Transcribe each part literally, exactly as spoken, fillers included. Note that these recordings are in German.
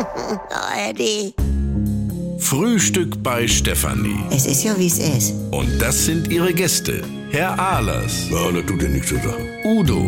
A R D. Frühstück bei Stefanie. Es ist ja, wie es ist. Und das sind ihre Gäste. Herr Ahlers. Ja, das tut dir nichts zu sagen. Udo.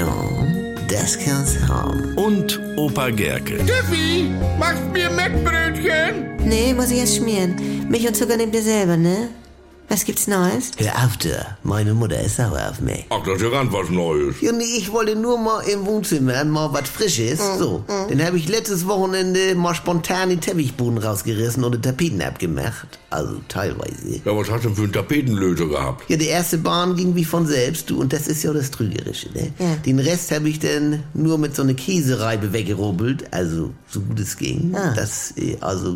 Ja, das kann's haben. Und Opa Gerke. Steffi, machst mir Mettbrötchen? Nee, muss ich erst schmieren. Milch und Zucker nehmt ihr selber, ne? Was gibt's Neues? Hör auf da, meine Mutter ist sauer auf mich. Ach, das ist ja ganz was Neues. Ja, nee, ich wollte nur mal im Wohnzimmer mal was Frisches. Mm, so, mm. Dann habe ich letztes Wochenende mal spontan den Teppichboden rausgerissen und die Tapeten abgemacht. Also teilweise. Ja, was hast du denn für einen Tapetenlöser gehabt? Ja, die erste Bahn ging wie von selbst, du, und das ist ja das Trügerische, ne? Ja. Den Rest habe ich dann nur mit so einer Käsereibe weggerubbelt, also so gut es ging. Ah. Das, äh, also...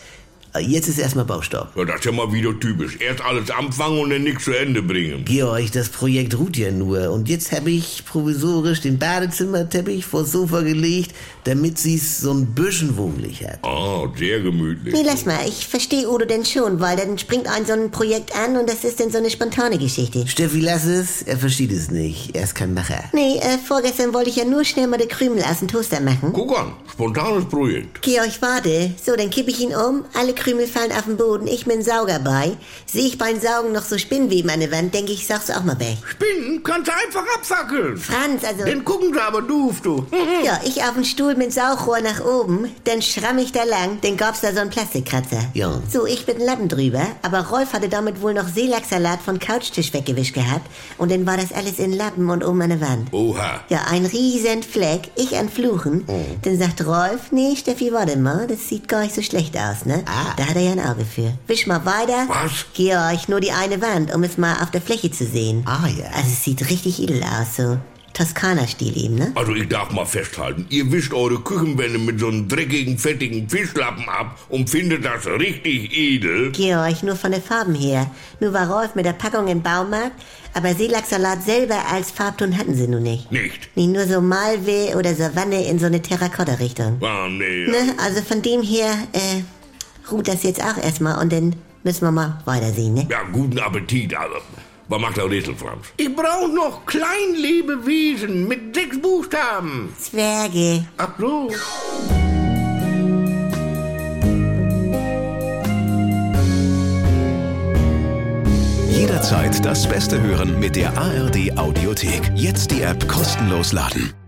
Jetzt ist erstmal Baustopp. Ja, das ist ja mal wieder typisch. Erst alles anfangen und dann nichts zu Ende bringen. Georg, das Projekt ruht ja nur. Und jetzt habe ich provisorisch den Badezimmerteppich vors Sofa gelegt, damit sie's so ein bisschen wohnlich hat. Ah, sehr gemütlich. Nee, lass mal, ich verstehe Udo denn schon, weil dann springt ein so ein Projekt an und das ist dann so eine spontane Geschichte. Steffi, lass es. Er versteht es nicht. Er ist kein Macher. Nee, äh, vorgestern wollte ich ja nur schnell mal die Krümel aus dem Toaster machen. Guck an, spontanes Projekt. Georg, warte. So, dann kippe ich ihn um, alle Krümel fallen auf den Boden, ich mit dem Sauger bei. Sehe ich beim Saugen noch so Spinnweben an der Wand, denke ich, sag's auch mal weg. Spinnen kannst du einfach abfackeln. Franz, also... Den gucken sie aber doof, du. Ja, ich auf dem Stuhl mit Saugrohr nach oben, dann schramm ich da lang, dann gab's da so einen Plastikkratzer. Ja. So, ich mit dem Lappen drüber, aber Rolf hatte damit wohl noch Seelachssalat von Couchtisch weggewischt gehabt und dann war das alles in Lappen und oben an der Wand. Oha. Ja, ein riesen Fleck, ich an Fluchen. Oh. Dann sagt Rolf, nee, Steffi, warte mal, das sieht gar nicht so schlecht aus, ne? Ah. Da hat er ja ein Auge für. Wisch mal weiter. Was? Georg, nur die eine Wand, um es mal auf der Fläche zu sehen. Ah, ja. Also es sieht richtig edel aus, so Toskana-Stil eben, ne? Also ich darf mal festhalten, ihr wischt eure Küchenwände mit so einem dreckigen, fettigen Fischlappen ab und findet das richtig edel. Georg, nur von den Farben her. Nur war Rolf mit der Packung im Baumarkt, aber Seelachssalat selber als Farbton hatten sie nun nicht. Nicht? Nee, nur so Malweh oder Savanne in so eine Terrakotta-Richtung. Ah, nee. Ne? Also von dem her, äh, ruht das jetzt auch erstmal und dann müssen wir mal weitersehen, ne? Ja, guten Appetit, also. Was macht der Rätsel, Franz? Ich brauch noch Kleinlebewesen mit sechs Buchstaben. Zwerge. Ach so. Jederzeit das Beste hören mit der A R D Audiothek. Jetzt die App kostenlos laden.